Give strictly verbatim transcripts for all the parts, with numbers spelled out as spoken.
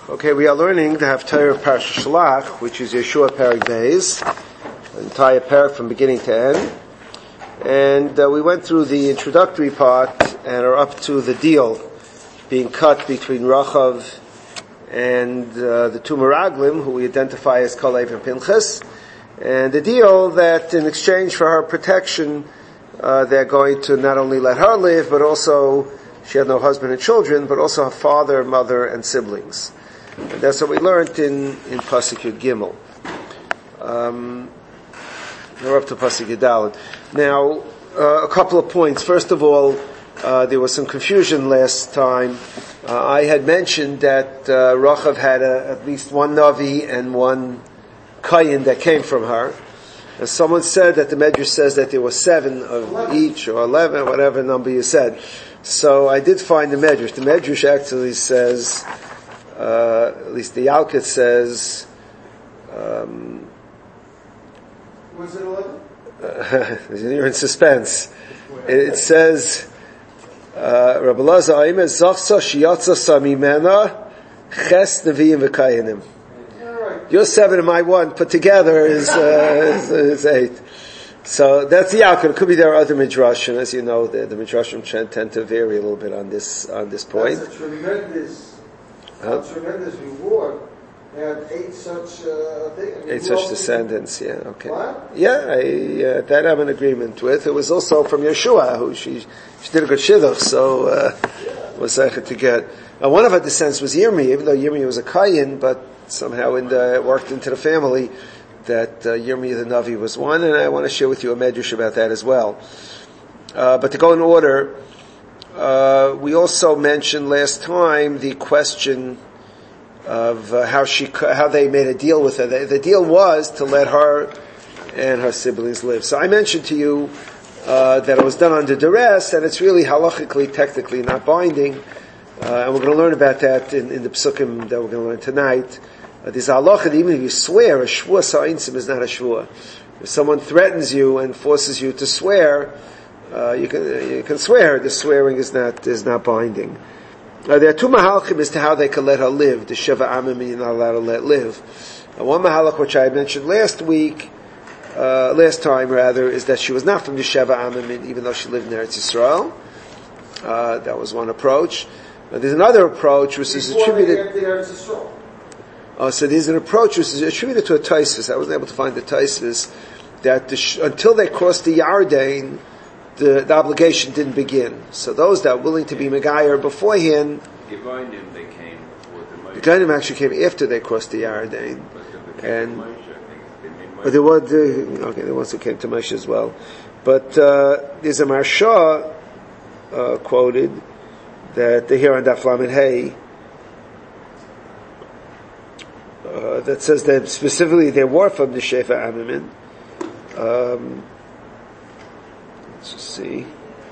Okay, we are learning the Haftarah of Parashat Shalach, which is Yeshua Perek Beis, an entire parak from beginning to end. And uh, we went through the introductory part and are up to the deal being cut between Rachav and uh, the two Meraglim, who we identify as Kalev and Pinchas, and the deal that in exchange for her protection, uh, they're going to not only let her live, but also she had no husband and children, but also her father, mother, and siblings. And that's what we learned in, in Pasuk Yud Gimel. Um, we're up to Pasuk Yud Daled. Now, uh, a couple of points. First of all, uh, there was some confusion last time. Uh, I had mentioned that uh, Rachav had a, at least one Navi and one Kayin that came from her. And someone said that the Medrash says that there were seven of each, or eleven, whatever number you said. So I did find the Medrash. The Medrash actually says, uh, at least the Yalkut says, um, was it eleven? Uh, you're in suspense. It, it says, uh, Rabbi Lazar Aimer, Zachsa Shiyatza Samimena, Ches Nevi'im V'Kayanim. Your seven and my one put together is, uh, is, is eight. So that's the Yalkut. It could be there are other midrashim, as you know. The, the midrashim tend to vary a little bit on this on this point. That's a tremendous, huh? a tremendous reward. They had eight such uh, things. Eight such descendants. Yeah. Okay. What? Yeah, I, uh, that I'm in agreement with. It was also from Yeshua, who she she did a good shidduch, so uh, yeah. was able to get. Uh, one of her descendants was Yirmi, even though Yirmi was a Kayin, but somehow in the, it worked into the family that uh, Yirmi the Navi was one, and I want to share with you a medrash about that as well. Uh, but to go in order, uh, we also mentioned last time the question of uh, how she how they made a deal with her. The, the deal was to let her and her siblings live. So I mentioned to you uh, that it was done under duress, and it's really halachically, technically not binding. Uh, and we're going to learn about that in, in the psukim that we're going to learn tonight. Uh, there's a halacha that even if you swear, a shvua sa'insim is not a shvua. If someone threatens you and forces you to swear, uh, you can you can swear. The swearing is not is not binding. Uh, there are two mahalachim as to how they can let her live. The sheva amim you're not allowed to let live. Uh, one mahalach, which I mentioned last week, uh, last time rather, is that she was not from the sheva amim, even though she lived in Eretz Yisrael. Uh, that was one approach. Uh, there's another approach which is attributed. Uh, so there's an approach which is attributed to a Taisvis. I wasn't able to find the Taisvis that the sh- until they crossed the Yarden, the, the obligation didn't begin. So those that were willing to be Megayer beforehand, the Gevinim they came before the Moshe. The Gevinim actually came after they crossed the Yarden, But and Moshe, I think. They made Moshe. but there was the, okay, there was who came to Moshe as well. But uh, there's a Marsha uh, quoted that they hear on Daf Lamed Hey. Uh, that says that specifically they were from the Shefa Amimim. Um, let's just see.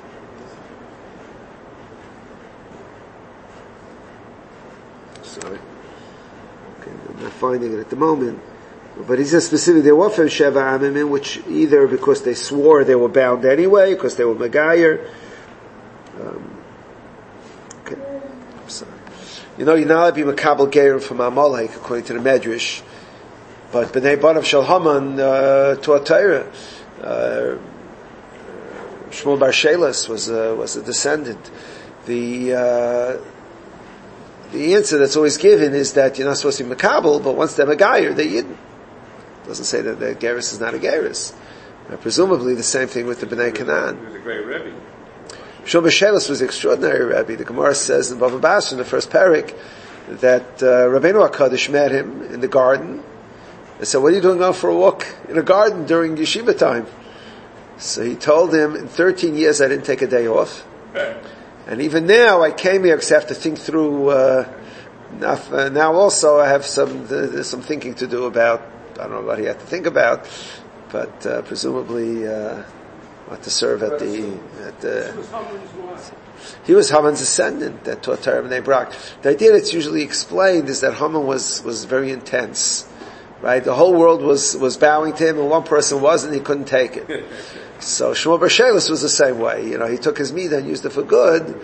Sorry. Okay, I'm not finding it at the moment. But he says specifically they were from Sheva Amimim, which either because they swore they were bound anyway, because they were Megayer. Um, okay, I'm sorry. You know, you're not allowed to be Makabel Geir from Amalek, according to the Medrash. But B'nai Banav Shel Haman uh, taught Torah. Uh, Shmuel Bar Shelas was a, was a descendant. The uh, the answer that's always given is that you're not supposed to be Makabel, but once they're Megayer, they're Yidden. It doesn't say that the Geirus is not a Geirus. Uh, presumably the same thing with the B'nai Canaan. He was a great Rebbe. Shmuel Bar Shelas was an extraordinary Rebbe. The Gemara says in Bava Basra, in the first parak, that uh, Rabbeinu HaKadosh met him in the garden. They said, what are you doing out for a walk in a garden during yeshiva time? So he told him, in thirteen years I didn't take a day off. And even now I came here because I have to think through, uh, enough, uh, now also I have some, uh, some thinking to do about, I don't know what he had to think about, but uh, presumably, uh, what to serve at the, at the, he was Haman's descendant that taught Torah B'nai Brak. The idea that's usually explained is that Haman was, was very intense, right? The whole world was, was bowing to him and one person wasn't, he couldn't take it. So Shmuel Bar Shelas was the same way. You know, he took his midah and used it for good,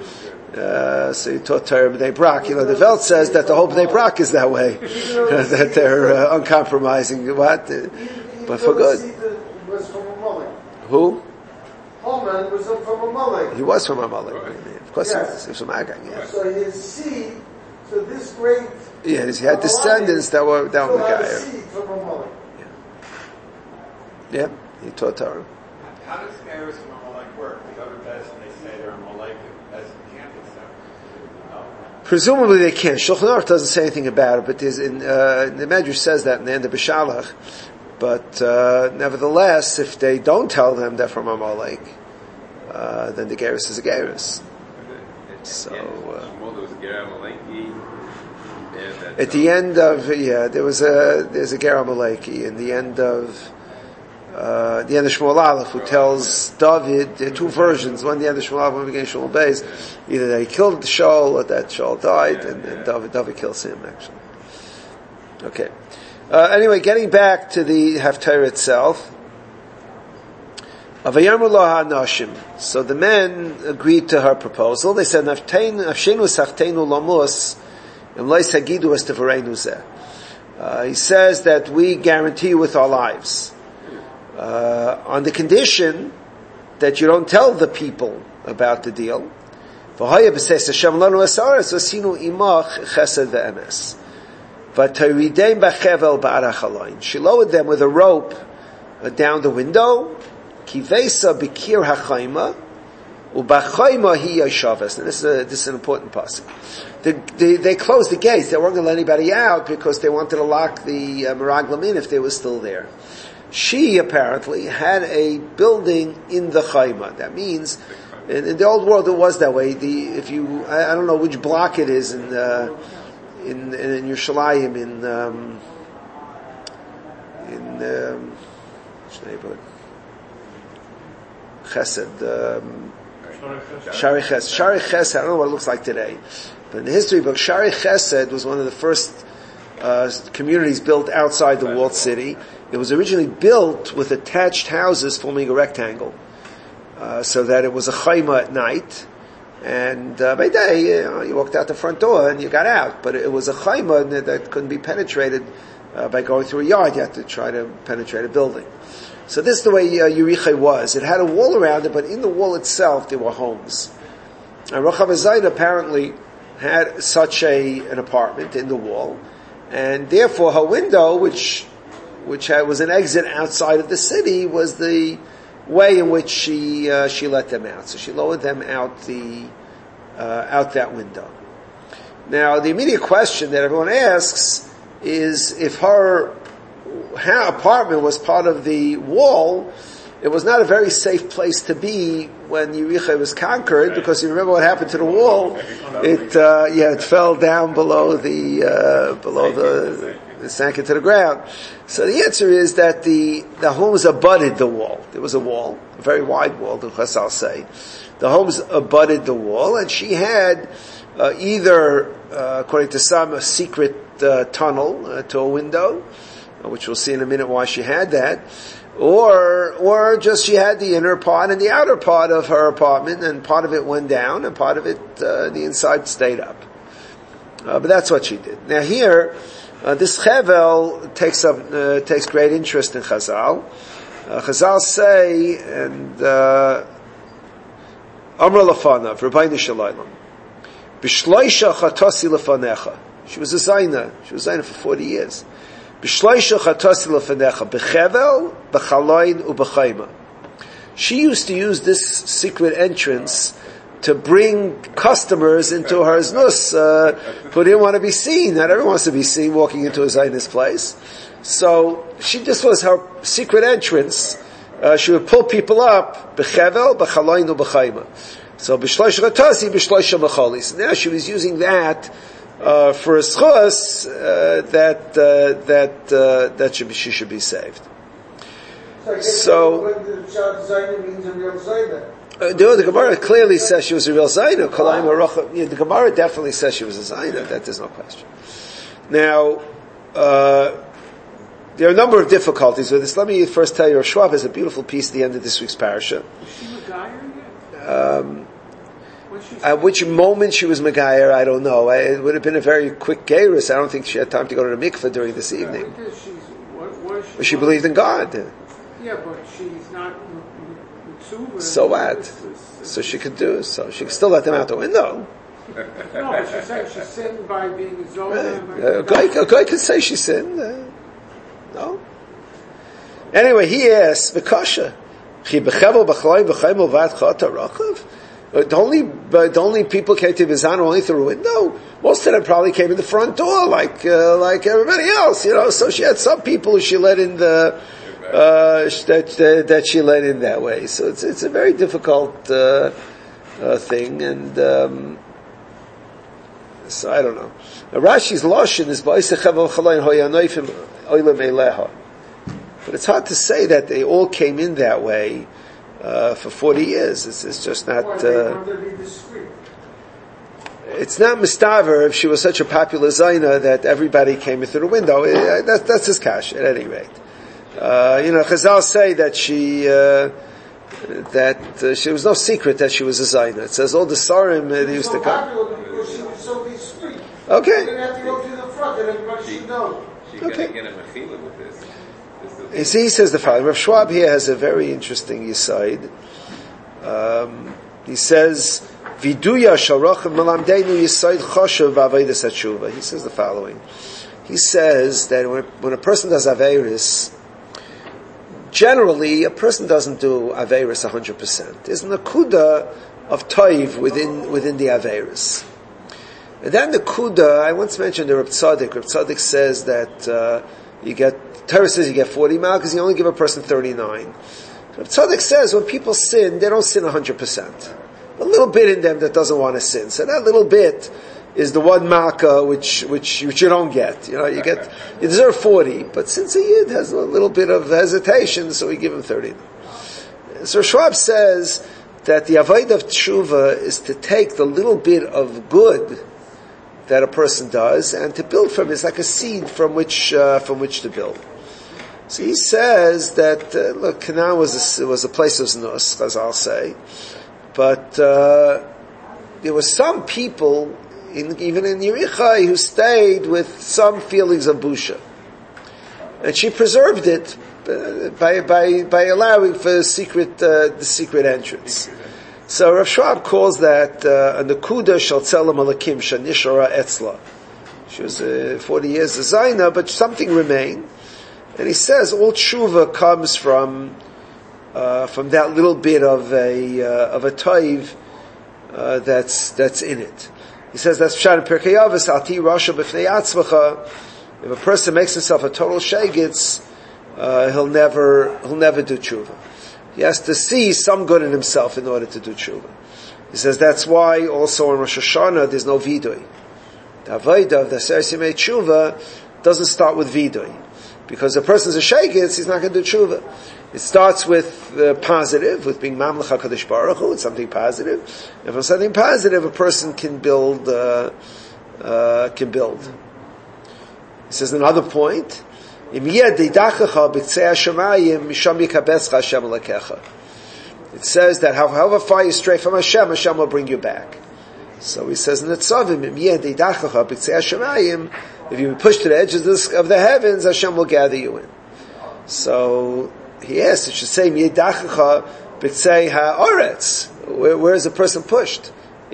Uh, so he taught Torah B'nai Brak. You know, the Welt says that the whole B'nai Brak is that way. That they're uh, uncompromising. What? Uh, but for good. Was from Amalek. Who? Haman was from Amalek. He was from Amalek. Of course yes. he was. He was from Agag, yeah. So his seed, so this great... Yeah, he had descendants that were down the guy. seed from Amalek. Yeah. Yeah, he taught Torah. How does Eretz from Amalek work? The other best, they say they're Amalek as campus. No. Presumably they can. Shulchan Aruch doesn't say anything about it, but there's in, uh, the Medrash says that in the end of B'Shalach. But uh, nevertheless, if they don't tell them they're from Amalek, uh, then the Gerus is a Gerus. So uh, at the end of yeah, there was a there's a Ger Amaleki in the end of uh, the end of Shmuel Aleph, who tells David there are two versions. One the end of Shmuel Aleph, one beginning of Shmuel Beis. Either that he killed the Shaul or that Shaul died, and, and David David kills him actually. Okay. Uh, anyway, getting back to the Haftarah itself. So the men agreed to her proposal. They said, uh, he says that we guarantee you with our lives. Uh, on the condition that you don't tell the people about the deal. She lowered them with a rope uh, down the window. Kivesa bikir hachayma, ubachayma hi yashavas. And this is a, this is an important passage. The, the, they closed the gates. They weren't going to let anybody out because they wanted to lock the uh, meraglim in if they were still there. She apparently had a building in the chayma. That means, in, in the old world it was that way. The if you, I, I don't know which block it is in uh, in in Yerushalayim in um, in um, which neighborhood? Chesed, um, Shari Chesed. Shari Chesed, I don't know what it looks like today. But in the history book, Shari Chesed was one of the first uh, communities built outside the walled city. It was originally built with attached houses forming a rectangle. Uh, so that it was a chayma at night. And uh, by day, you know, you walked out the front door and you got out. But it was a chayma that, that couldn't be penetrated uh, by going through a yard. You had to try to penetrate a building. So this is the way uh, Yericho was. It had a wall around it, but in the wall itself there were homes. And Rochav Zayda apparently had such a an apartment in the wall, and therefore her window, which which had, was an exit outside of the city, was the way in which she uh, she let them out. So she lowered them out the uh, out that window. Now the immediate question that everyone asks is if her her apartment was part of the wall, it was not a very safe place to be when Yericho was conquered, because you remember what happened to the wall. It, uh, yeah, it fell down below the, uh, below the, it sank into the ground. So the answer is that the, the homes abutted the wall. There was a wall, a very wide wall, the Chazal say. The homes abutted the wall, and she had, uh, either, uh, according to some, a secret, uh, tunnel, uh, to a window, which we'll see in a minute why she had that, or or just she had the inner part and the outer part of her apartment, and part of it went down, and part of it, uh, the inside stayed up. Uh, but that's what she did. Now here, uh, this Chevel takes up uh, takes great interest in Chazal. Uh, Chazal say, and Amr Lafanav, Rabbeinu Shalaylam, B'shloisha chatosi lefanecha. She was a Zaina. She was a Zaina for forty years. She used to use this secret entrance to bring customers into her znus, uh, who didn't want to be seen. Not everyone wants to be seen walking into a Zionist place. So she just was her secret entrance. Uh, she would pull people up, b'chevel, b'chaloin, u'b'chayma. So b'shloish chatasi, b'shloish macholis. Now she was using that Uh, for a schus, uh, that, uh, that, uh, that should be, she should be saved. So, so when the child Zaina means a real Zaina. Uh, no, the Gemara clearly says she was a real Zaina. Yeah, the Gemara definitely says she was a Zaina. That there's no question. Now, uh, there are a number of difficulties with this. Let me first tell you, Rosh Schwab has a beautiful piece at the end of this week's parasha. Is she Megayer yet? Um, At which moment she was Megayer, I don't know. It would have been a very quick Geirus. I don't think she had time to go to the mikveh during this evening. Yeah, she's, what, what she, but she believed in God. Yeah, but she's not Mitzuva. So what? So she could do, so she could still let them out the window. No, but she said she sinned by being a Zola. A guy, a guy could say she sinned. Uh, no? Anyway, he asks, V'kasha, Chi b'chevel b'chloi b'chaimel v'at chata rachav? The only, the only people came to Bizan only through a window. Most of them probably came in the front door, like uh, like everybody else, you know. So she had some people who she let in the uh, that uh, that she let in that way. So it's it's a very difficult uh, uh, thing, and um, so I don't know. Now, Rashi's lashon is ba'isechevol chalayin hoyanoifim oilem eleha, but it's hard to say that they all came in that way. Uh, for forty years, it's, it's just not. Uh, it's not mistaver if she was such a popular zayna that everybody came in through the window. It, that, that's his cash at any rate. Uh, you know, Chazal say that she uh, that uh, she was no secret that she was a zayna. It says all the sarim uh, they used so to come. Because she was so discreet. Okay. She didn't have to go to the front, and everybody should know. She Okay. gotta get a mechila with this. You see, he says the following. Rav Schwab here has a very interesting yisaid. Um, he says, "Viduya sharachim melamdeinu yisaid choshev v'avodas hatshuva." He says the following. He says that when, when a person does averis, generally a person doesn't do averis a hundred percent. There's an akuda of toiv within within the averis, and then the kuda. I once mentioned the Reb Tzaddik. Reb Tzaddik says that uh, you get. Torah says you get forty mil because you only give a person thirty-nine. Reb Tzaddik says when people sin, they don't sin one hundred percent. A little bit in them that doesn't want to sin. So that little bit is the one malka which, which, which you don't get. You know, you get, you deserve forty, but since a yid has a little bit of hesitation, so we give him thirty. So Schwab says that the avodah of tshuva is to take the little bit of good that a person does and to build from it. It's like a seed from which, uh, from which to build. So he says that, uh, look, Canaan was a, was a place of znus, as I'll say, but uh, there were some people, in, even in Yerichai, who stayed with some feelings of busha. And she preserved it uh, by, by, by allowing for secret, uh, the secret entrance. So Rav Schwab calls that uh, a nekuda shel tzelem alakim shanishara etzla. She was uh, forty years a zayna, but something remained. And he says all tshuva comes from uh, from that little bit of a uh, of a toiv uh, that's that's in it. He says that's pshat in Pirkei Avos alti rasha b'fnei atzmacha. If a person makes himself a total shegitz, uh, he'll never he'll never do tshuva. He has to see some good in himself in order to do tshuva. He says that's why also in Rosh Hashanah there's no vidui. The avodah of the Aseres Yemei Tshuva doesn't start with vidui. Because a person's a sheikitz, he's not going to do tshuva. It starts with uh, positive, with being mamlech HaKadosh Baruch Hu, it's something positive. And from something positive, a person can build, uh, uh, can build. He says another point, it says that however far you stray from Hashem, Hashem will bring you back. So he says in the Tzavim, if you push to the edges of the heavens, Hashem will gather you in. So he asks, it should say, where, where is a person pushed?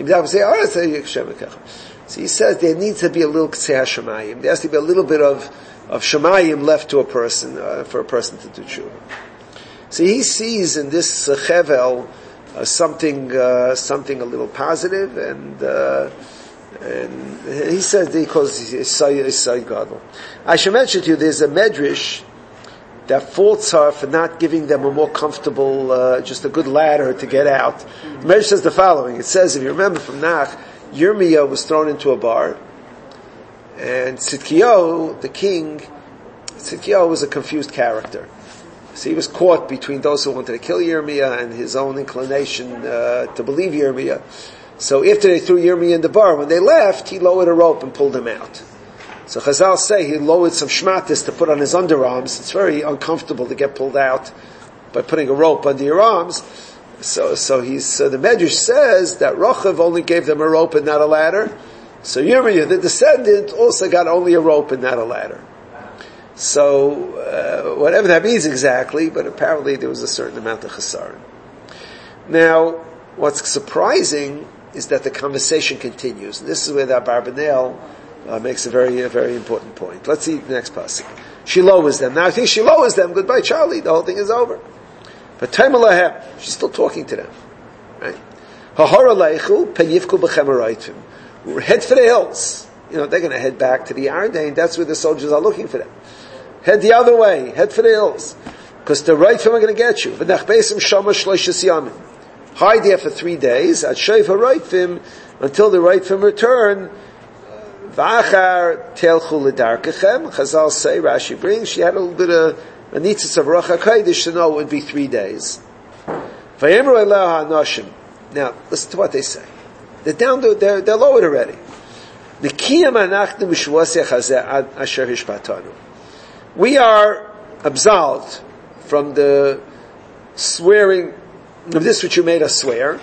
So he says there needs to be a little Ktsei HaShemayim. There has to be a little bit of, of Shemayim left to a person, uh, for a person to do tshuva. So he sees in this uh, Chevel uh, something, uh, something a little positive, and, uh, and he says that he calls Isai Gadol. I should mention to you, there's a medrash that faults her for not giving them a more comfortable, uh, just a good ladder to get out. The medrash says the following. It says, if you remember from Nach, Yirmiyah was thrown into a bar, and Tzidkiyahu, the king, Tzidkiyahu was a confused character. So he was caught between those who wanted to kill Yirmiyah and his own inclination uh, to believe Yirmiyah. So after they threw Yirmiyah in the bar, when they left, he lowered a rope and pulled him out. So Chazal say he lowered some shmatis to put on his underarms. It's very uncomfortable to get pulled out by putting a rope under your arms. So, so he's, so the Medrash says that Rochav only gave them a rope and not a ladder. So Yirmiyah, the descendant, also got only a rope and not a ladder. So, uh, whatever that means exactly, but apparently there was a certain amount of chesaron. Now, what's surprising is that the conversation continues. And this is where the Abarbanel uh, makes a very, a very important point. Let's see the next passage. She lowers them. Now I think she lowers them. Goodbye, Charlie. The whole thing is over. But Taimalahem, she's still talking to them. Right? Hahara leichu peyivku b'chemeraitim. Head for the hills. You know, they're going to head back to the Ardain. That's where the soldiers are looking for them. Head the other way. Head for the hills. Because the Reifim are going to get you. V'nach beisim shama shloishas yamin. Hide there for three days. At Sheif HaRoifim, until the Roifim return. V'achar telchu l'darkechem. Chazal say, Rashi brings, she had a little bit of a nitzitz of Ruach HaKodesh to know it would be three days. V'yemru eleha ha'noshim. Now, listen to what they say. They're down to, they're, they're lowered already. Nikiyam anachnu mishvasech hazeh ad asher hishpatanu. We are absolved from the swearing of this which you made us swear.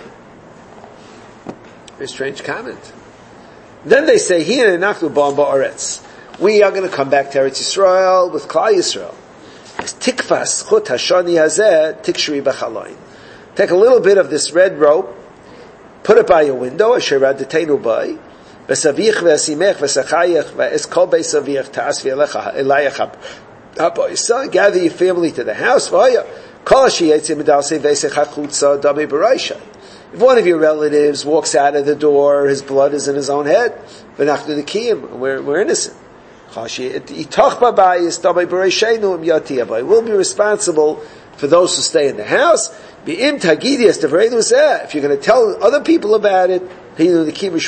Very strange comment. Then they say, here in Nachnu Ba'am Ba'aretz, we are going to come back to Eretz Yisrael with Klal Yisrael. As tikfas chut hashani hazeh tikshri b'chaloin. Take a little bit of this red rope, put it by your window, asher radetenu by, v'savich v'esimech v'sachayich v'es kol be'savich ta'as v'elecha elayach ha'boisa, gather your family to the house, v'aya, kol ha'shiyetzi medalsei v'esech ha'chutza dami b'raisha. If one of your relatives walks out of the door, his blood is in his own head, v'nachnu nekiyim, we're, we're innocent. We'll be responsible for those who stay in the house. If you're going to tell other people about it, they were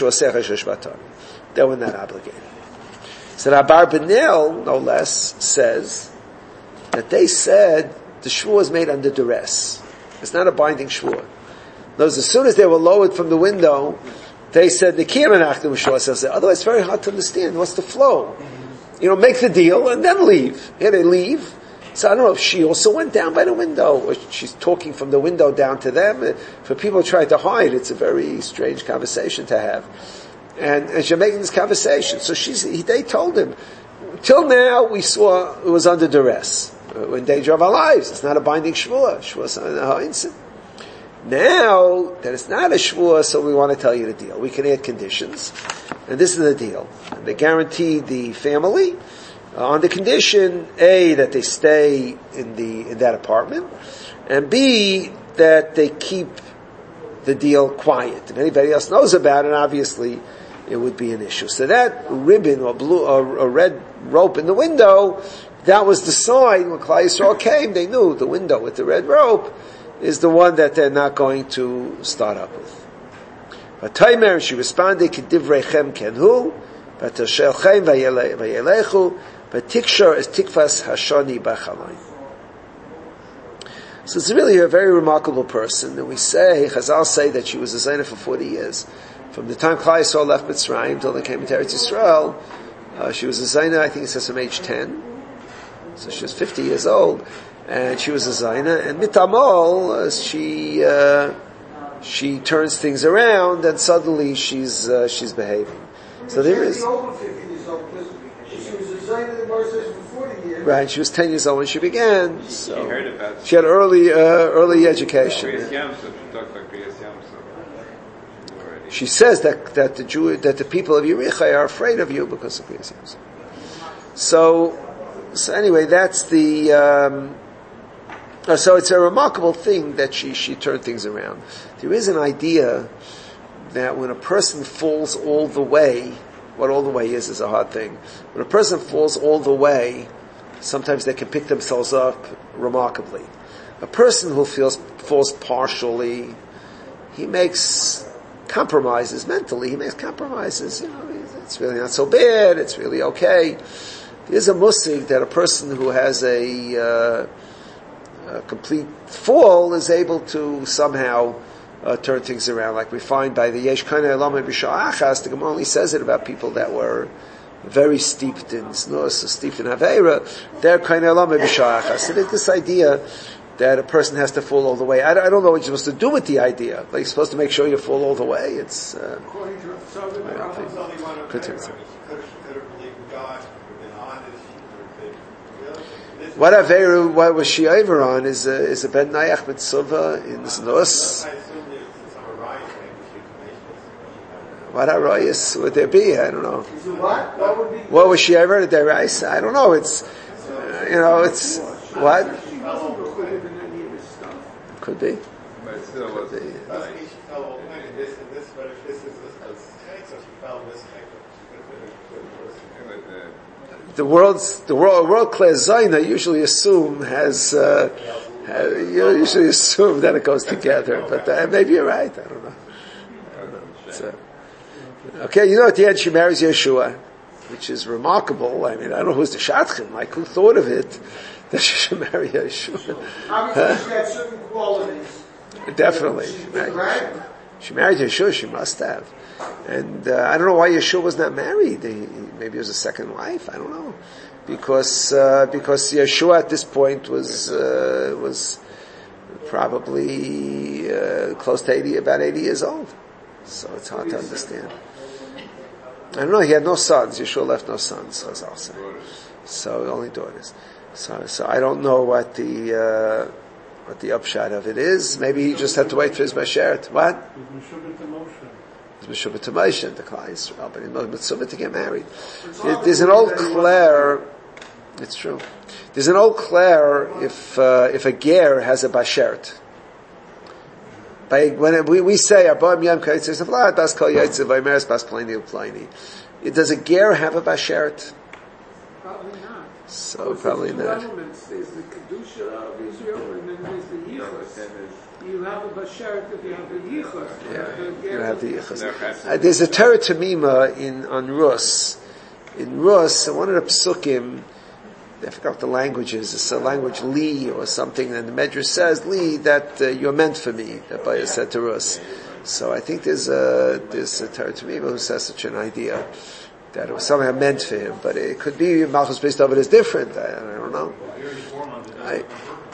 not obligated. So Abarbanel, no less, says that they said the shvur is made under duress. It's not a binding shvur. Those, as soon as they were lowered from the window, they said the kiyamanachnu shvur. Otherwise, it's very hard to understand. What's the flow? You know, make the deal and then leave. Here they leave. So I don't know if she also went down by the window, or she's talking from the window down to them. For people trying to hide, it's a very strange conversation to have. And, and she's making this conversation. So she's, he, they told him, till now we saw it was under duress. We're in danger of our lives. It's not a binding shvur. Shvur. Now that it's not a shvur, so we want to tell you the deal. We can add conditions. And this is the deal. They guaranteed the family uh, on the condition, A, that they stay in the in that apartment, and B, that they keep the deal quiet. If anybody else knows about it, obviously it would be an issue. So that ribbon or blue or a red rope in the window, that was the sign when Klal Yisrael came. They knew the window with the red rope is the one that they're not going to start up with. But Taimer, she responded, "Kedivrechem kenhu, but Toshelchem vayelechu, but Tikshar is Tikvas Hashani Bachalain." So it's really a very remarkable person. And we say, Chazal say that she was a Zaina for forty years. From the time Klal Yisrael left Mitzrayim till they came into Eretz Yisrael, uh, she was a Zaina, I think it says from age ten. So she was fifty years old. And she was a Zaina. And Mitamol, uh, she, uh, she turns things around and suddenly she's, uh, she's behaving. So there is. Right, she was ten years old when she began. So She heard about she had early, uh, early education. Kriyas Yamsuf. She talked about Kriyas Yamsuf already. She says that, that the Jew, that the people of Yerichai are afraid of you because of Kriyas Yamsuf. So, so anyway, that's the, um, Uh, so it's a remarkable thing that she, she turned things around. There is an idea that when a person falls all the way, what all the way is is a hard thing. When a person falls all the way, sometimes they can pick themselves up remarkably. A person who feels, falls partially, he makes compromises mentally. He makes compromises. You know, it's really not so bad. It's really okay. There's a musig that a person who has a, uh, a complete fall is able to somehow uh, turn things around, like we find by the Yesh Kana Elam B'Sha'achas. The Gemara only says it about people that were very steeped in Snus, steeped in Aveira. They're Kana Elam B'Sha'achas. So there's this idea that a person has to fall all the way. I, I don't know what you're supposed to do with the idea. Like you're supposed to make sure you fall all the way. It's, uh, According to Rav I don't think. There's only one of Could them. do so. Could have believed in God, been honest, really. What Averu, what was she over on is a, is a Ben Nayach Mitzvah in Nus. I assume there's some arise What Arayas would there be? I don't know. So what? What would be? What was she ever? Did Reis? I don't know. It's, uh, you know, it's, what? She wasn't recorded in any of this stuff. Could be. But it still was Could be. Doesn't mean she fell all the way in this and this, but if this is a mistake, so she fell in this mistake. The world's, the world, world class Zayna usually assume has, uh, has, you usually assume that it goes together, but uh, maybe you're right, I don't know. I don't know. So, okay, you know at the end she marries Yeshua, which is remarkable. I mean, I don't know who's the Shadchan, like who thought of it, that she should marry Yeshua. Obviously, she had certain qualities. Definitely. She She was married, right. she married Yeshua, she must have. And uh, I don't know why Yeshua was not married. He, maybe it was a second wife. I don't know, because uh, because Yeshua at this point was uh, was probably uh, close to eighty, about eighty years old. So it's hard to understand. I don't know. He had no sons. Yeshua left no sons. As I'll say. So only daughters. So so I don't know what the uh, what the upshot of it is. Maybe he just had to wait for his bashert. What? He's Meshubah to Moshe and the Klal Yisrael, but he's Mitzvah to get married. There's an old Claire, it's true. There's an old Claire if, uh, if a ger has a bashert. By, when we, we say, Abam Yom Kaitzis, Vlad, Bas Kol Yaitziv, Vaymeres, Bas Pliny, Pliny. Does a ger have a bashert? Probably not. So Because probably there's two not. elements. There's the Kedusha of Israel, and then there's the Yichus. You have a Bashert if you have the Yichus. Yeah, you have the yichus. Uh, there's a Torah Tamima in on Rus. In Rus, one of the psukim, I forgot what the language is. It's a language Li or something, and the Medrash says Li that uh, you're meant for me. That Baya said to Rus. So I think there's a there's a Torah Tamima who says such an idea that it was somehow meant for him, but it could be Malchus based of it is different. I, I don't know. I,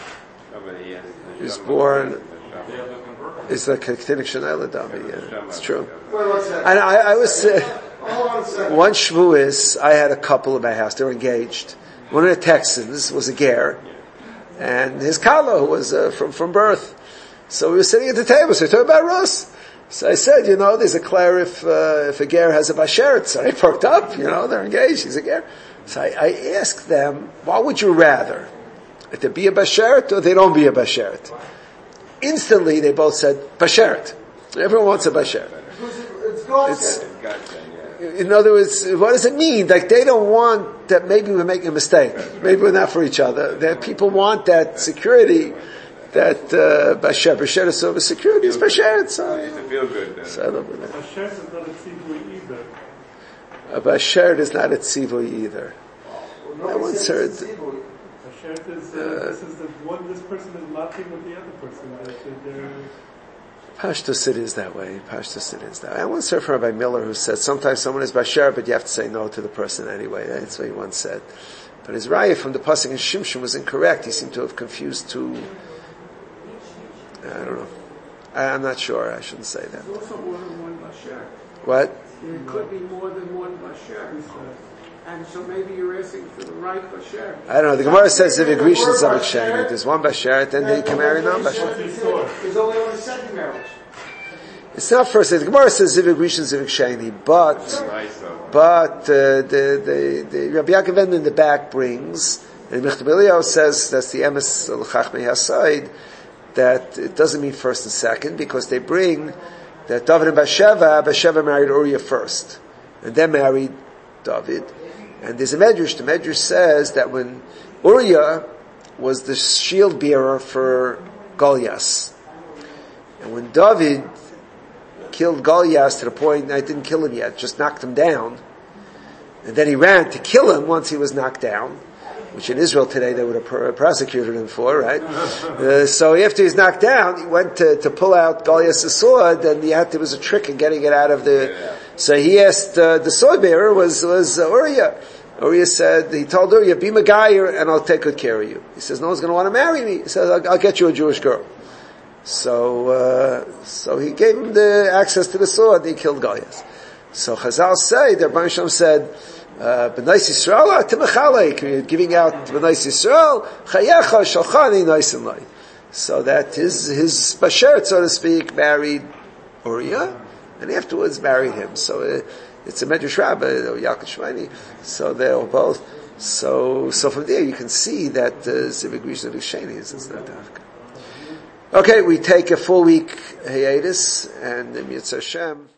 he was born. It's like a Ketinic Shanel Adami, yeah. It's true. Wait, what's that? And I, I was, uh, Hold on a second. one Shavuos, I had a couple in my house, they were engaged. One of the Texans was a ger, and his kala was uh, from, from birth. So we were sitting at the table, so we talked about Rus. So I said, you know, there's a Claire if, uh, if a ger has a bashert. So they perked up, you know, they're engaged, he's a ger. So I, I asked them, what would you rather? If there be a bashert or they don't be a bashert? Instantly, they both said, bashert. Everyone wants a bashert. It's God's It's, gift. in other words, what does it mean? Like, they don't want that maybe we're making a mistake. Maybe we're not for each other. That people want that security, that, uh, bashert. Bashert is sort of security, it's bashert. So, To feel good. so I don't know. Bashert is not a tzivui either. A bashert is not a tzivui either. Nobody I once said heard- it's evil. Bashert is, uh, this is the one, this person is laughing with the other person. That they're, Pashtus it is that way. Pashtus it is that way. I once heard from Rabbi Miller who said sometimes someone is bashar, but you have to say no to the person anyway. That's what he once said. But his raya from the pasuk in Shimshon was incorrect. He seemed to have confused two. I don't know. I, I'm not sure. I shouldn't say that. There's also more than one Bashert. What? There could be more than one Bashert. And so maybe you're asking for the right Bashert. I don't know. The Gemara says if agrees of Sheni. There's one bashar, then they can marry non-bashar. It's only on the second marriage. It's not first. The Gemara says if agrees of Sheni, but but uh, the the the Rabbi Yaakov Edman in the back brings, and Michtav Eliyahu says that's the emes l'chachmei hasayid, that it doesn't mean first and second because they bring that David and Bathsheba, Bathsheba married Uriah first, and then married David. And there's a Medrash. The Medrash says that when Uriah was the shield bearer for Goliath, and when David killed Goliath to the point, I didn't kill him yet, just knocked him down, and then he ran to kill him once he was knocked down, which in Israel today they would have pr- prosecuted him for, right? Uh, so after he's knocked down, he went to, to pull out Goliath's sword, and he had, there was a trick in getting it out of the. So he asked uh, the sword bearer was was uh, Uriah, Uriah said, he told Uriah, be Megayer and I'll take good care of you. He says, no one's going to want to marry me. He says, I'll, I'll get you a Jewish girl. So, uh, so he gave him the access to the sword, and he killed Goliath. So Chazal say, the Rebbeinu Shalom said, uh, B'nais Yisrael, Timachalek, you're giving out B'nais Yisrael, Chayecha, Shalchani, Naisin Lai. So that his, his Bashert, so to speak, married Uriah, and afterwards married him. So, uh, it's a Medrash Rabbah, or Yaakov Shmini, so they're both. So, so from there you can see that, uh, Zivig Rishon Risheni is not Dafka. Okay, we take a full week hiatus, and Mitzvah Hashem.